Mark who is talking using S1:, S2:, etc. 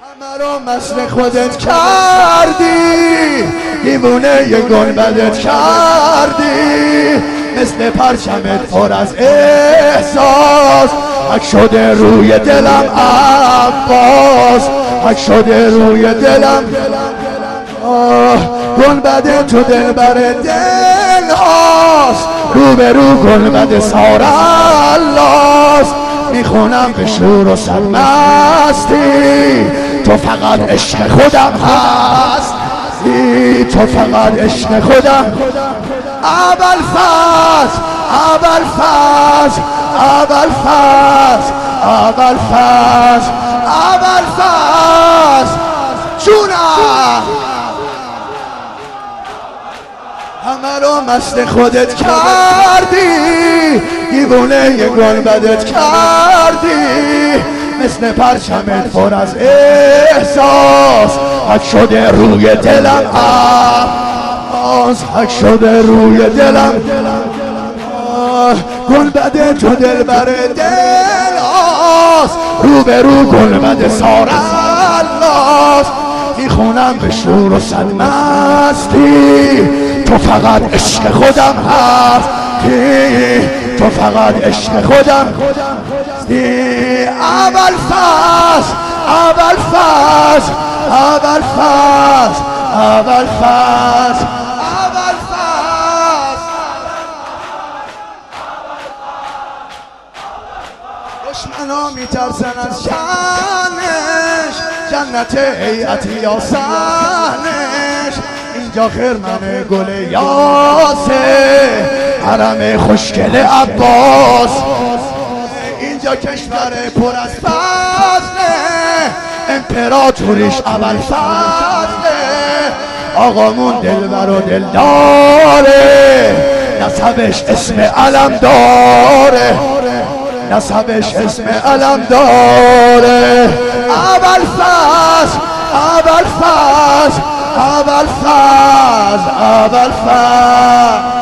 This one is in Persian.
S1: همه رو مثل خودت کردی، دیوونه یه گنبدت کردی، مثل پرچمت پر از احساس، حک شده روی دلم عباس، حک شده روی دلم. گنبد تو دلبر دل هاست، روبرو گنبد سارالاست، میخونم به شور و سرمستی، تو فقط عشق خودم هستی، تو فقط عشق خودم. ابوالفضل ابوالفضل ابوالفضل ابوالفضل ابوالفضل جونم. همه رو مثل خودت کردی، دیوونه یه گنبدت کردی، مثل پرچمت پر از احساس، حک شده روی دلم عباس، حک شده روی دلم. گنبد تو دلبر دل هاست، روبرو گنبد سارالاست، میخونم به شور و سرمستی، تو فقط عشق خودم هستی، تو فقط عشق خودم هستی. ابوالفضل ابوالفضل ابوالفضل ابوالفضل ابوالفضل. دشمنا میترسن از شانش، جنت هیئت یا سنش، اینجا خرمن گل یاسه، حرم خوشگل عباس، اینجا کشور پر از فضله، امپراتوریش ابوالفضله، آقامون دلبر و دلداره، نسبش اسم علم داره، نسبش اسم علم داره. ابوالفضل ابوالفضل ابوالفضل ابوالفضل.